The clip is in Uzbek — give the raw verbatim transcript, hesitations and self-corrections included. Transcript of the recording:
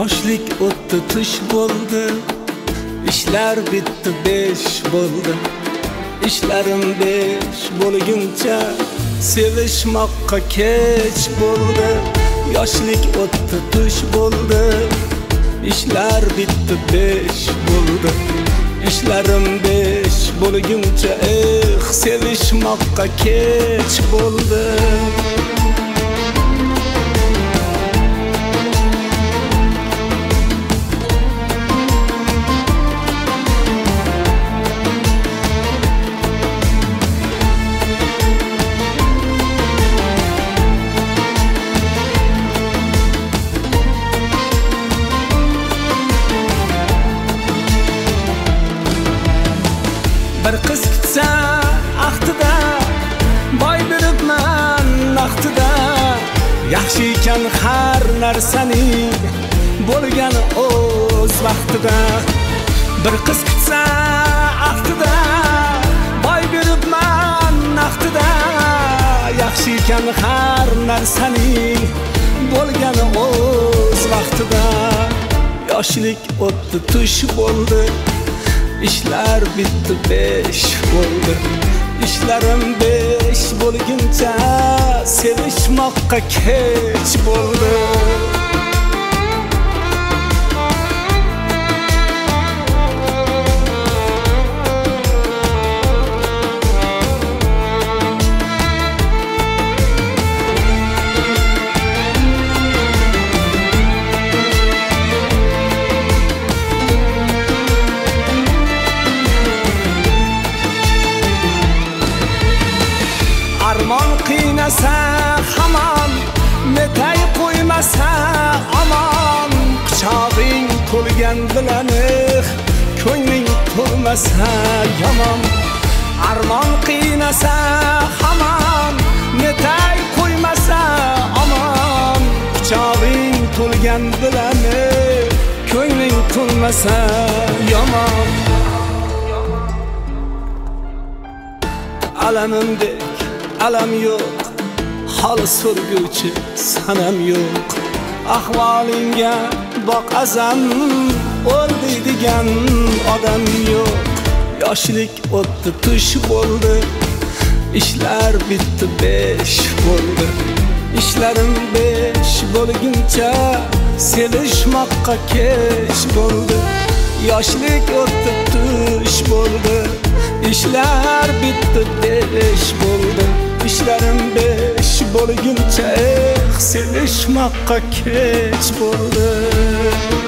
Yoshlik o'tdi, tush bo'ldi, ishlar bitdi, besh bo'ldi. Ishlarim besh bo'lguncha sevishmoqqa kech bo'ldi. Yoshlik o'tdi, tush bo'ldi, ishlar bitdi, besh bo'ldi. Ishlarim besh bo'lguncha eh sevishmoqqa kech bo'ldi. Bir qiz kutsa ahtida, boy beribman naqtida. Yaxshi ekan har narsaning bo'lgani o'z vaqtida. Bir qiz kutsa ahtida, boy beribman naqtida. Yaxshi ekan har narsaning bo'lgani o'z vaqtida. Yoshlik o'tdi, tush bo'ldi, ishlar bitdi, besh bo'ldi. Ishlarim besh bo'lguncha sevishmoqqa kech bo'ldi. Armon qiynasa hamon, netay qo'ymasa omon. Quchog'ing to'lgan bilanib, ko'ngling to'lmasa yomon. Armon qiynasa hamon, netay qo'ymasa omon. Quchog'ing to'lgan bilanib, ko'ngling to'lmasa yomon. Alamimdek alam yo'q, hol so'rguvchi sanam yo'q. Ahvolingga boqazam, o'ldigan odam yo'q. Yoshlik o'tdi, tush bo'ldi, ishlar bitdi, besh bo'ldi. Ishlarim besh bo'lguncha sevishmoqqa kech bo'ldi. Yoshlik o'tdi, tush bo'ldi, ishlar bitdi, besh bo'ldi. Ishlarim besh bo'lguncha eh sevishmoqqa kech bo'ldi.